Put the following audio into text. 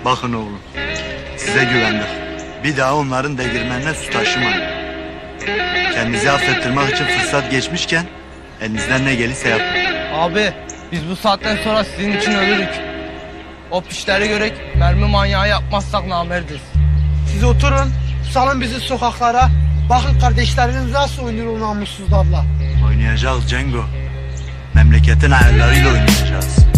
Bakın oğlum, size güvendik. Bir daha onların değirmenine su taşımayın. Kendinizi affettirmek için fırsat geçmişken elinizden ne gelirse yapın. Abi biz bu saatten sonra sizin için ölürük. O pişleri görek mermi manyağı yapmazsak namerdiz. Siz oturun, salın bizi sokaklara. Bakın kardeşleriniz nasıl oynuyor o namussuzlarla. Oynayacağız Cengo. Memleketin ayarlarıyla oynayacağız.